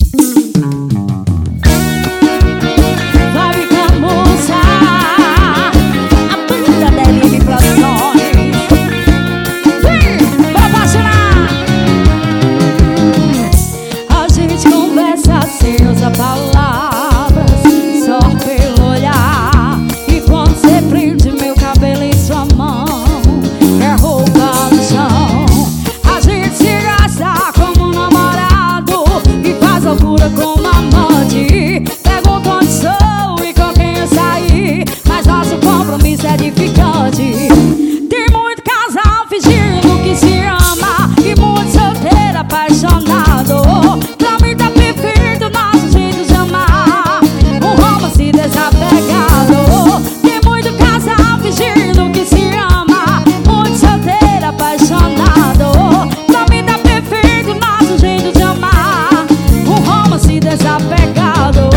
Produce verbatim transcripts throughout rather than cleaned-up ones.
Palavras só pelo olhar. E quando você prende meu cabelo em sua mão, é roupa no chão. A gente se gasta como namorado e faz loucura como amante. Pergunta onde sou e com quem eu saí, mas nosso compromisso é edificante. Tem muito casal fingindo que se ama e muito solteiro apaixonado. Pra mim tá perfeito nosso jeito de amar, um romance desapegado. Tem muito casal fingindo que se ama, muito solteiro apaixonado. Pra mim tá perfeito nosso jeito de amar, um romance desapegado.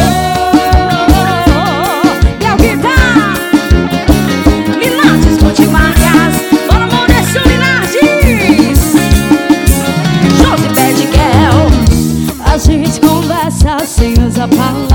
E é o que tá Linardes Multimarcas, bora Maurício Linardes, Josi Bad Girl. A gente conversa sem usar palavras,